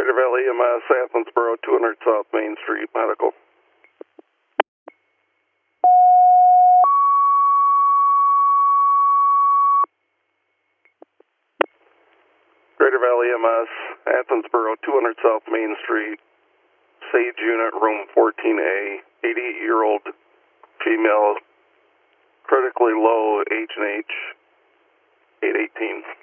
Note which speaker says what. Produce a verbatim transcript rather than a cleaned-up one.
Speaker 1: Greater Valley E M S, Athensboro, two hundred South Main Street, medical. Greater Valley E M S, Athensboro, two hundred South Main Street, Sage Unit, room fourteen A, eighty-eight-year-old female, critically low H and H, eight eighteen.